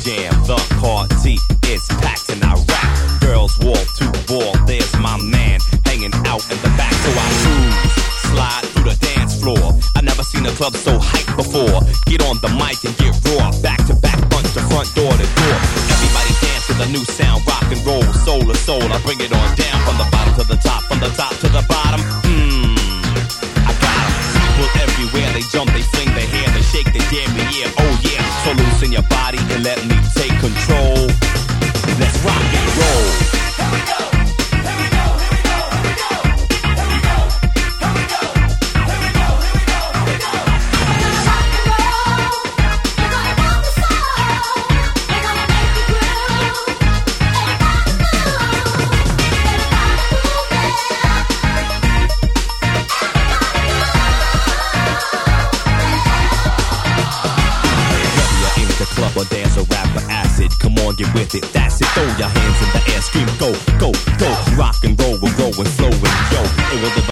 jam. The party is packed and I rap. Girls wall to wall, there's my man hanging out in the back. So I cruise, slide through the dance floor. I never seen a club so hyped before. Get on the mic and get raw. Back to back, punch the front door to door. Everybody dance to the new sound, rock and roll, soul to soul. I bring it on down from the bottom to the top, from the top to the bottom. I got 'em. People everywhere, they jump, they fling their hair, they shake their damn yeah, oh yeah. So loosen your body and let me take control. Let's rock and roll. Here we go. Here we go. Here we go. Here we go. Here we go. Here we go. Here we go. Here we go. Here we go. We're gonna rock and roll. We're gonna rock the soul. We're gonna make you groove. Everybody move. Everybody move it. Whether you're in the club or dance or rap or acid, come on, get with it, that's it. Throw your hands in the air, scream, go, go, go. Rock and roll, we're rolling, flowing, yo. It will